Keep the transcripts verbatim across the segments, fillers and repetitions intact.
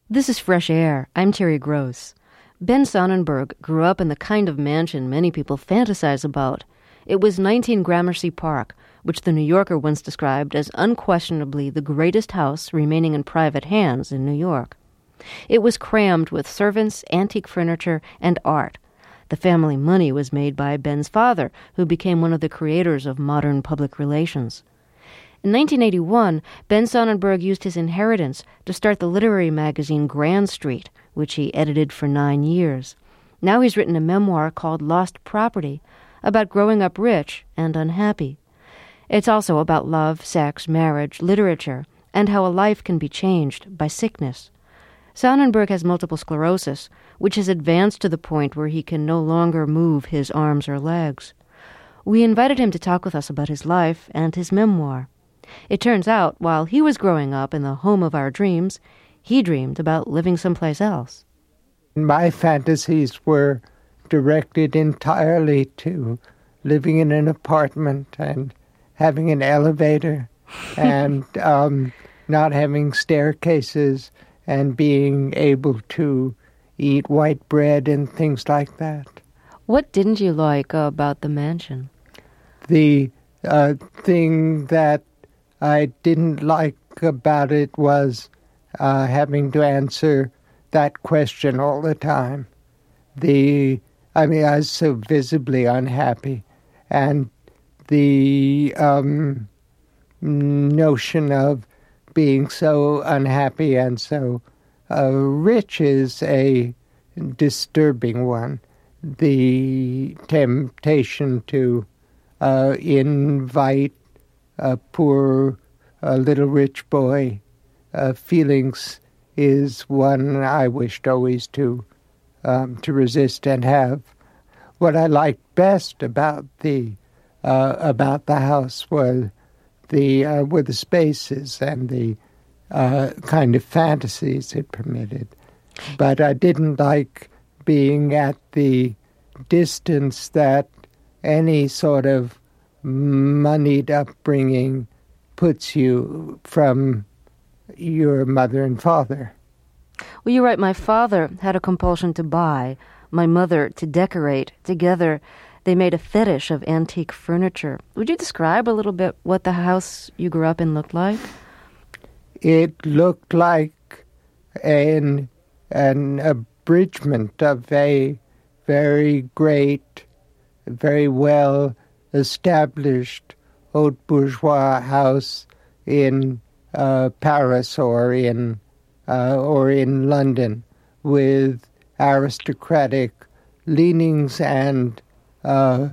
This is Fresh Air. I'm Terry Gross. Ben Sonnenberg grew up in the kind of mansion many people fantasize about. It was nineteen Gramercy Park, which the New Yorker once described as unquestionably the greatest house remaining in private hands in New York. It was crammed with servants, antique furniture, and art. The family money was made by Ben's father, who became one of the creators of modern public relations. In nineteen eighty-one, Ben Sonnenberg used his inheritance to start the literary magazine Grand Street, which he edited for nine years. Now he's written a memoir called Lost Property, about growing up rich and unhappy. It's also about love, sex, marriage, literature, and how a life can be changed by sickness. Sonnenberg has multiple sclerosis, which has advanced to the point where he can no longer move his arms or legs. We invited him to talk with us about his life and his memoir. It turns out, while he was growing up in the home of our dreams, he dreamed about living someplace else. My fantasies were directed entirely to living in an apartment and having an elevator and um, not having staircases and being able to eat white bread and things like that. What didn't you like uh, about the mansion? The uh, thing that I didn't like about it was uh, having to answer that question all the time. The, I mean, I was so visibly unhappy, and the um, notion of being so unhappy and so uh, rich is a disturbing one. The temptation to uh, invite a poor uh, little rich boy uh, feelings is one I wished always to um, to resist and have. What I liked best about the uh, about the house was the uh, were the spaces and the uh, kind of fantasies it permitted. But I didn't like being at the distance that any sort of moneyed upbringing puts you from your mother and father. Well, you're right. My father had a compulsion to buy, my mother to decorate. Together, they made a fetish of antique furniture. Would you describe a little bit what the house you grew up in looked like? It looked like an, an abridgment of a very great, very well established haute bourgeois house in uh, Paris or in uh, or in London, with aristocratic leanings and uh,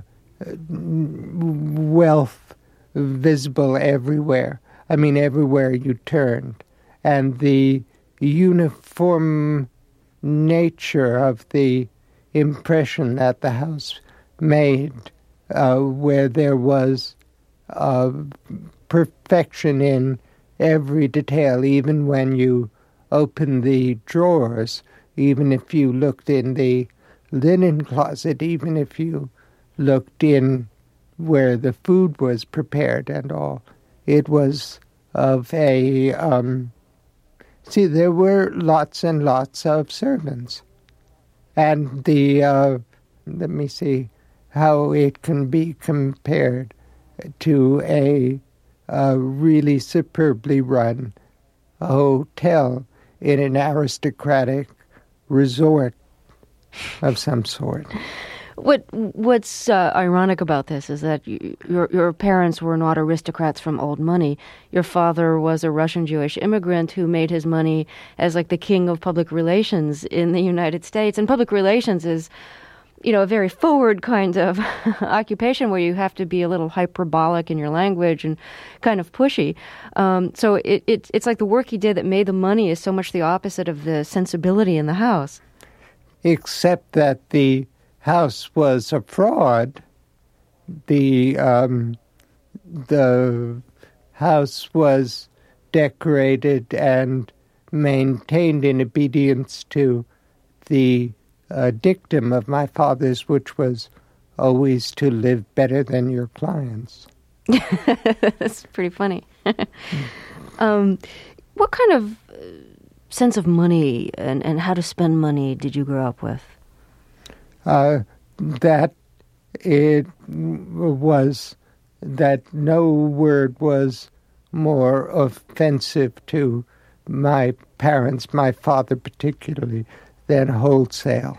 wealth visible everywhere. I mean, everywhere you turned, and the uniform nature of the impression that the house made, uh, where there was uh, perfection in every detail, even when you opened the drawers, even if you looked in the linen closet, even if you looked in where the food was prepared and all. It was of a... Um, see, there were lots and lots of servants. And the... Uh, let me see how it can be compared to a, a really superbly run hotel in an aristocratic resort of some sort. What What's uh, ironic about this is that you, your your parents were not aristocrats from old money. Your father was a Russian Jewish immigrant who made his money as like the king of public relations in the United States. And public relations is, you know, a very forward kind of occupation where you have to be a little hyperbolic in your language and kind of pushy. Um, so it, it it's like the work he did that made the money is so much the opposite of the sensibility in the house. Except that the house was a fraud. The um, the house was decorated and maintained in obedience to the uh, dictum of my father's, which was always to live better than your clients. That's pretty funny. um, what kind of sense of money and, and how to spend money did you grow up with? Uh, that it was, that no word was more offensive to my parents, my father particularly, than wholesale.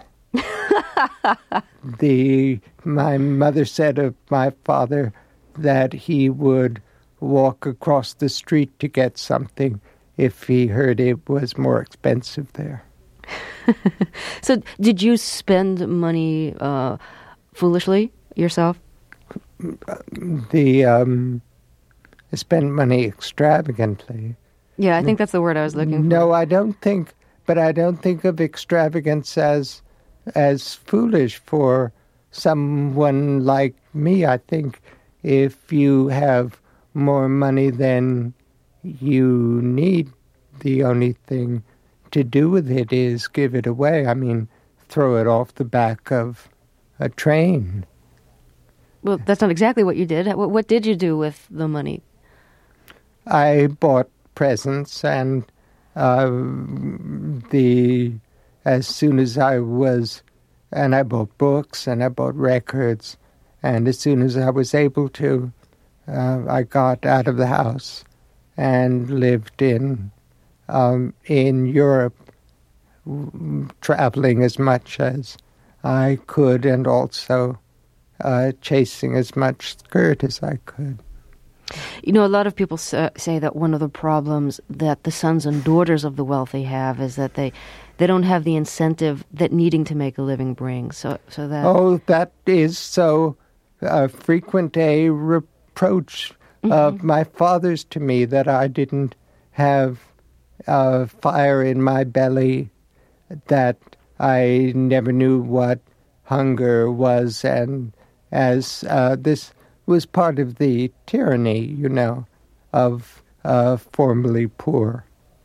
the my mother said of my father that he would walk across the street to get something if he heard it was more expensive there. So did you spend money uh, foolishly yourself? The um, spend money extravagantly. Yeah, I think that's the word I was looking for. No, I don't think, but I don't think of extravagance as as foolish for someone like me. I think if you have more money than you need, the only thing to do with it is give it away. I mean, throw it off the back of a train. Well, that's not exactly what you did. What, what did you do with the money? I bought presents, and uh, the as soon as I was, and I bought books, and I bought records, and as soon as I was able to, uh, I got out of the house and lived in um, in Europe, traveling as much as I could, and also uh, chasing as much skirt as I could. You know, a lot of people say that one of the problems that the sons and daughters of the wealthy have is that they they don't have the incentive that needing to make a living brings. So, so that oh, that is so uh, frequent a reproach mm-hmm. of my father's to me, that I didn't have uh, fire in my belly, that I never knew what hunger was, and as uh, this was part of the tyranny, you know, of a formerly poor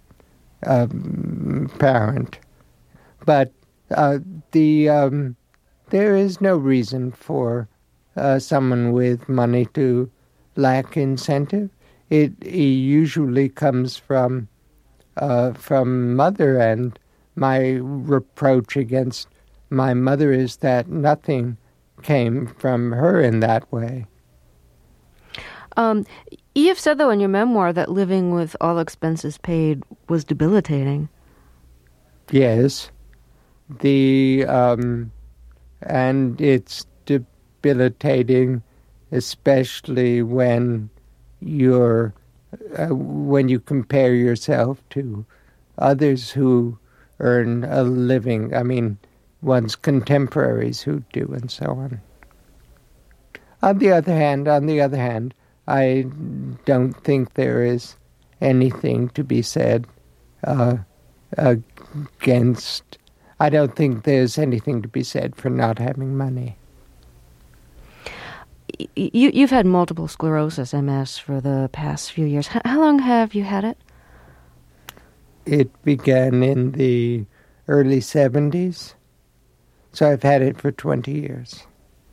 um, parent. But uh, the um, there is no reason for uh, someone with money to lack incentive. It, it usually comes from uh, from mother, and my reproach against my mother is that nothing came from her in that way. Um, you've said, though, in your memoir that living with all expenses paid was debilitating. Yes. The, um, and it's debilitating, especially when you're, uh, when you compare yourself to others who earn a living. I mean, one's contemporaries who do, and so on. On the other hand, on the other hand, I don't think there is anything to be said uh, against, I don't think there's anything to be said for not having money. You, you've had multiple sclerosis, M S, for the past few years. How, how long have you had it? It began in the early seventies, so I've had it for twenty years.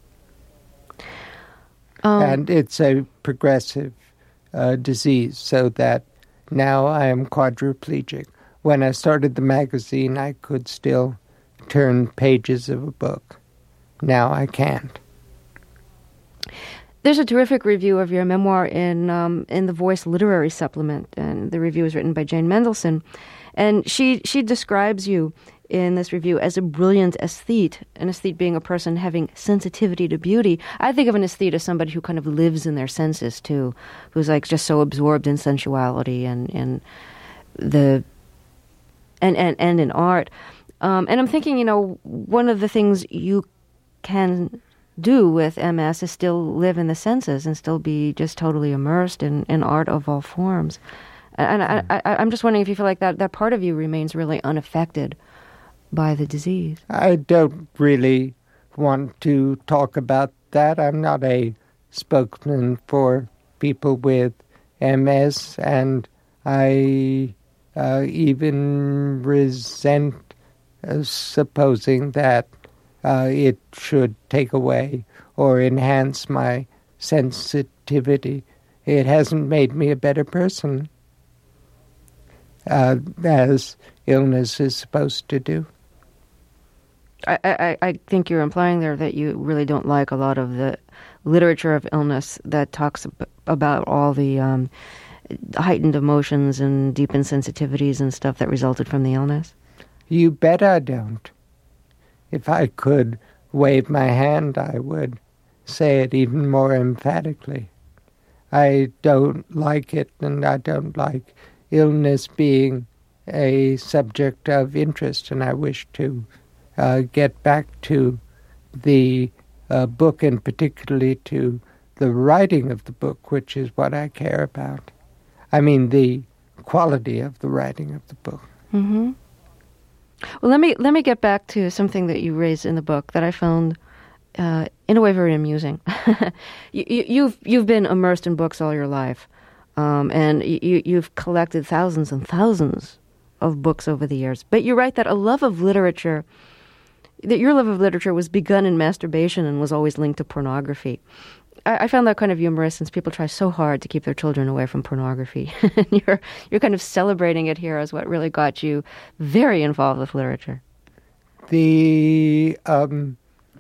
Um, and it's a progressive uh, disease, so that now I am quadriplegic. When I started the magazine, I could still turn pages of a book. Now I can't. There's a terrific review of your memoir in um, in the Voice Literary Supplement, and the review is written by Jane Mendelson. And she she describes you in this review as a brilliant aesthete, an aesthete being a person having sensitivity to beauty. I think of an aesthete as somebody who kind of lives in their senses, too, who's like just so absorbed in sensuality and, and the and, and, and in art. Um, and I'm thinking, you know, one of the things you can do with M S is still live in the senses and still be just totally immersed in, in art of all forms. And I, I, I'm just wondering if you feel like that, that part of you remains really unaffected by the disease. I don't really want to talk about that. I'm not a spokesman for people with M S, and I uh, even resent uh, supposing that uh, it should take away or enhance my sensitivity. It hasn't made me a better person. Uh, as illness is supposed to do. I, I, I think you're implying there that you really don't like a lot of the literature of illness that talks ab- about all the um, heightened emotions and deep insensitivities and stuff that resulted from the illness. You bet I don't. If I could wave my hand, I would say it even more emphatically. I don't like it, and I don't like illness being a subject of interest, and I wish to uh, get back to the uh, book, and particularly to the writing of the book, which is what I care about. I mean, the quality of the writing of the book. Mm-hmm. Well, let me let me get back to something that you raised in the book that I found, uh, in a way, very amusing. you, you, you've you've been immersed in books all your life, um, and you you've collected thousands and thousands of books over the years. But you write that a love of literature, that your love of literature was begun in masturbation and was always linked to pornography. I, I found that kind of humorous, since people try so hard to keep their children away from pornography. you're you're kind of celebrating it here as what really got you very involved with literature. The um,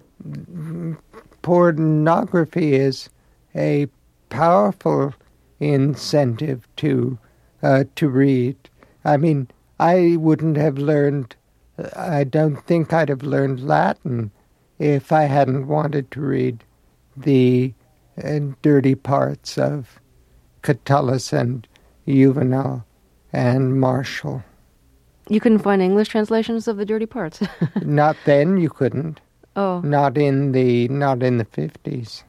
pornography is a powerful incentive to uh, to read. I mean, I wouldn't have learned, I don't think I'd have learned Latin if I hadn't wanted to read the uh, dirty parts of Catullus and Juvenal and Martial. You couldn't find English translations of the dirty parts? Not then, you couldn't. Oh. Not in the not in the fifties.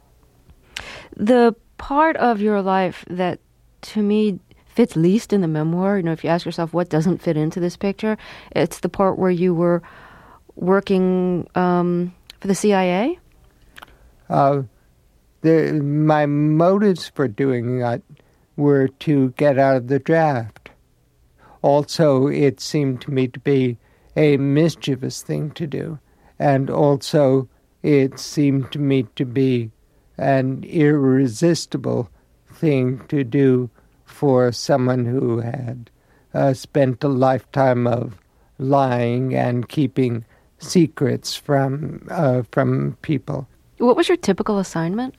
The part of your life that, to me, fits least in the memoir, you know, if you ask yourself what doesn't fit into this picture, it's the part where you were working um, for the C I A? Uh, the, my motives for doing that were to get out of the draft. Also, it seemed to me to be a mischievous thing to do. And also, it seemed to me to be an irresistible thing to do for someone who had uh, spent a lifetime of lying and keeping secrets from uh, from people. What was your typical assignment?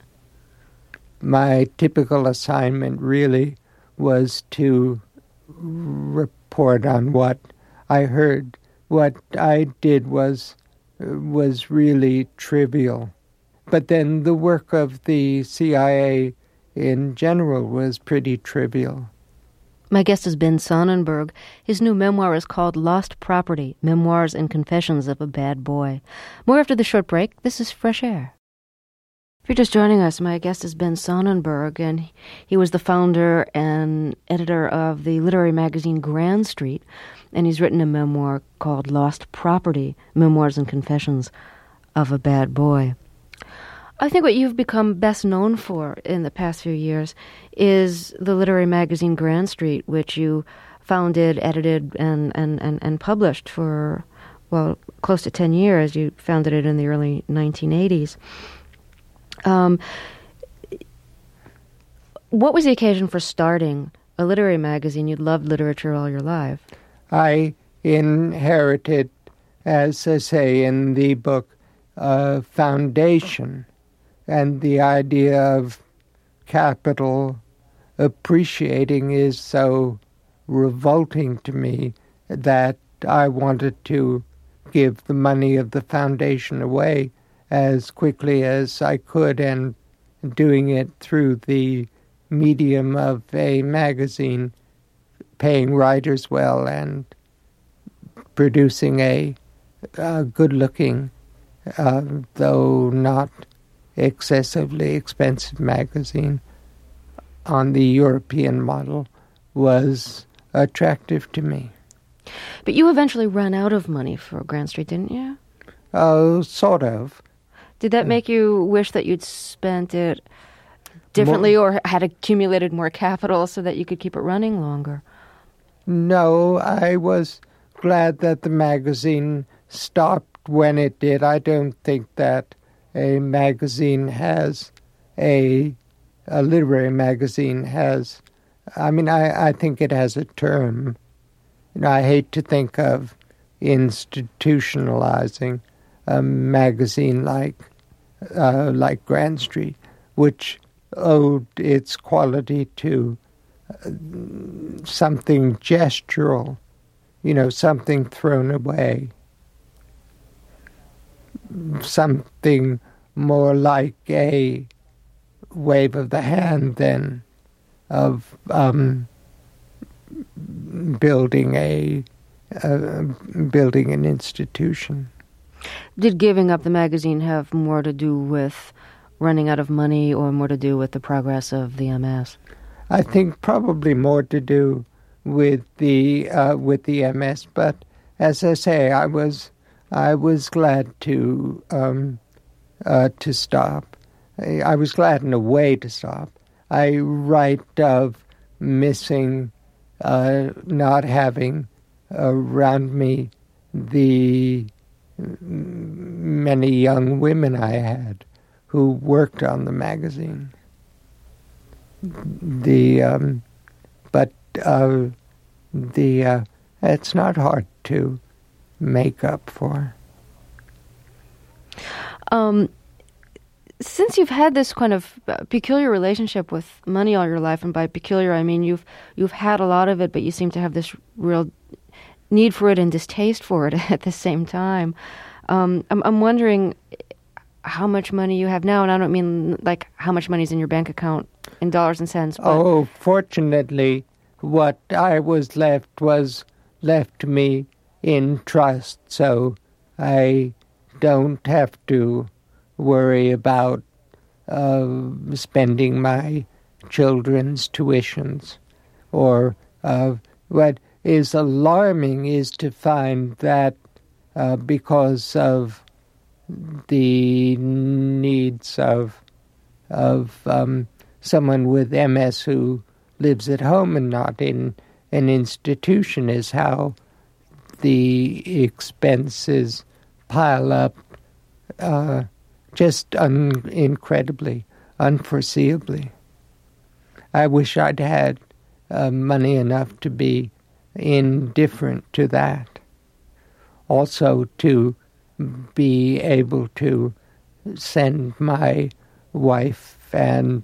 My typical assignment really was to report on what I heard. What I did was was really trivial. But then the work of the C I A in general was pretty trivial. My guest is Ben Sonnenberg. His new memoir is called Lost Property, Memoirs and Confessions of a Bad Boy. More after the short break. This is Fresh Air. If you're just joining us, my guest is Ben Sonnenberg, and he was the founder and editor of the literary magazine Grand Street, and he's written a memoir called Lost Property, Memoirs and Confessions of a Bad Boy. I think what you've become best known for in the past few years is the literary magazine Grand Street, which you founded, edited, and, and, and, and published for, well, close to ten years. You founded it in the early nineteen eighties. Um, what was the occasion for starting a literary magazine? You'd loved literature all your life. I inherited, as I say in the book, a foundation, and the idea of capital appreciating is so revolting to me that I wanted to give the money of the foundation away as quickly as I could, and doing it through the medium of a magazine, paying writers well and producing a, a good-looking, uh, though not excessively expensive magazine on the European model was attractive to me. But you eventually ran out of money for Grand Street, didn't you? Oh, uh, sort of. Did that make you wish that you'd spent it differently more, or had accumulated more capital so that you could keep it running longer? No, I was glad that the magazine stopped when it did. I don't think that a magazine has a, a literary magazine has, I mean, I, I think it has a term. you know, I hate to think of institutionalizing a magazine like uh, like Grand Street, which owed its quality to uh, something gestural, you know, something thrown away, something more like a wave of the hand than of um, building a uh, building an institution. Did giving up the magazine have more to do with running out of money or more to do with the progress of the M S? I think probably more to do with the uh, with the M S, but as I say, I was I was glad to um, uh, to stop. I, I was glad in a way to stop. I write of missing, uh, not having around me the many young women I had who worked on the magazine. The um, but uh, the uh, it's not hard to make up for. Um, since you've had this kind of peculiar relationship with money all your life, and by peculiar I mean you've you've had a lot of it, but you seem to have this real need for it and distaste for it at the same time. Um, I'm, I'm wondering how much money you have now, and I don't mean like how much money's in your bank account in dollars and cents. But oh, fortunately, what I was left was left to me in trust, so I don't have to worry about uh, spending my children's tuitions. Or uh, what is alarming is to find that uh, because of the needs of of um, someone with M S who lives at home and not in an institution, is how the expenses pile up uh, just un- incredibly, unforeseeably. I wish I'd had uh, money enough to be indifferent to that. Also to be able to send my wife and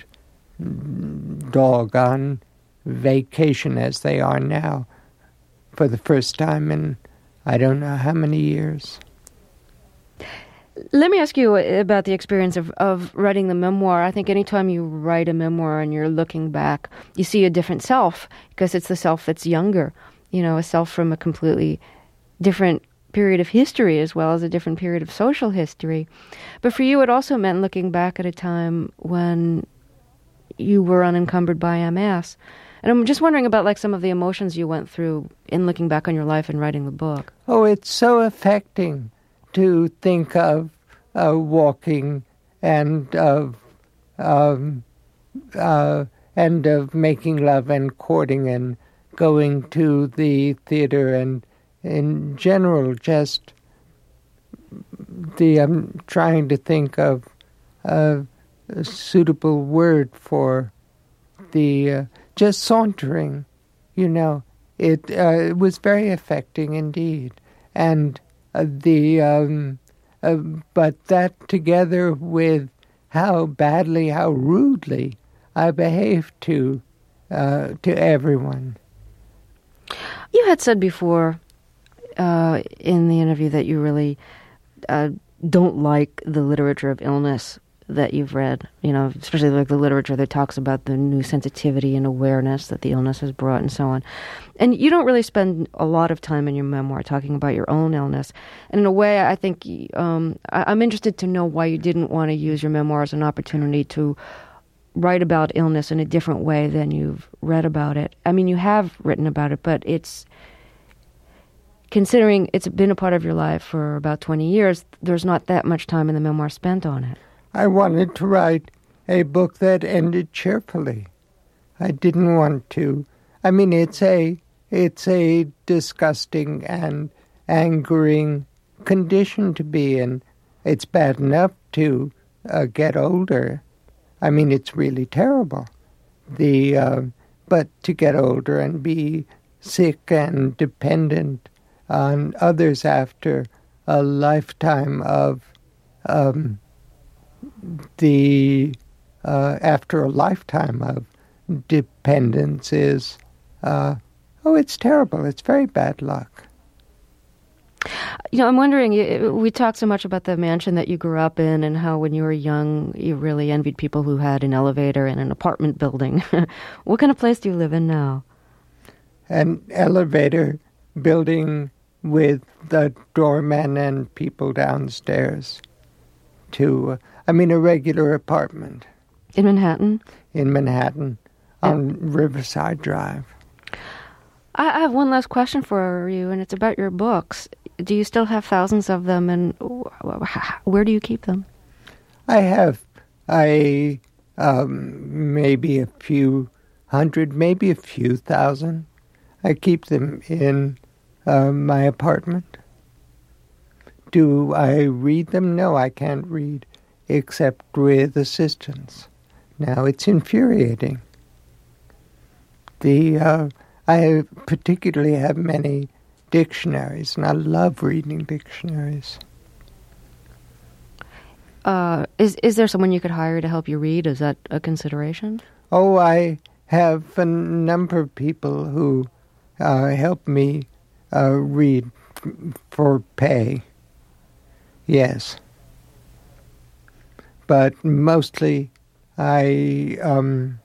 dog on vacation as they are now for the first time in I don't know how many years. Let me ask you about the experience of, of writing the memoir. I think anytime you write a memoir and you're looking back, you see a different self, because it's the self that's younger, you know, a self from a completely different period of history as well as a different period of social history. But for you, it also meant looking back at a time when you were unencumbered by M S. And I'm just wondering about like some of the emotions you went through in looking back on your life and writing the book. Oh, it's so affecting to think of uh, walking and of um, uh, and of making love and courting and going to the theater and in general just the I'm trying to think of uh, a suitable word for the uh, just sauntering, you know. It uh, it was very affecting indeed, and uh, the um, uh, but that together with how badly, how rudely I behaved to uh, to everyone. You had said before uh, in the interview that you really uh, don't like the literature of illness that you've read, you know, especially like the literature that talks about the new sensitivity and awareness that the illness has brought and so on. And you don't really spend a lot of time in your memoir talking about your own illness. And in a way, I think um, I- I'm interested to know why you didn't want to use your memoir as an opportunity to write about illness in a different way than you've read about it. I mean, you have written about it, but it's, considering it's been a part of your life for about twenty years, there's not that much time in the memoir spent on it. I wanted to write a book that ended cheerfully. I didn't want to. I mean, it's a it's a disgusting and angering condition to be in. It's bad enough to uh, get older. I mean, it's really terrible. The uh, but to get older and be sick and dependent on others after a lifetime of um, the uh, after a lifetime of dependence is uh, oh, it's terrible. It's very bad luck. You know, I'm wondering, we talked so much about the mansion that you grew up in and how when you were young, you really envied people who had an elevator in an apartment building. What kind of place do you live in now? An elevator building with the doorman and people downstairs to, I mean, a regular apartment. In Manhattan? In Manhattan, on yeah. Riverside Drive. I have one last question for you, and it's about your books. Do you still have thousands of them, and where do you keep them? I have I um, maybe a few hundred, maybe a few thousand. I keep them in uh, my apartment. Do I read them? No, I can't read, except with assistance. Now, it's infuriating. The uh, I particularly have many dictionaries, and I love reading dictionaries. Uh, is is there someone you could hire to help you read? Is that a consideration? Oh, I have a number of people who uh, help me uh, read for pay. Yes. But mostly I um,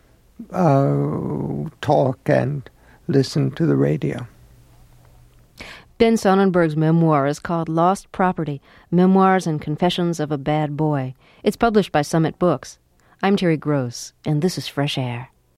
uh, talk and listen to the radio. Ben Sonnenberg's memoir is called Lost Property, Memoirs and Confessions of a Bad Boy. It's published by Summit Books. I'm Terry Gross, and this is Fresh Air.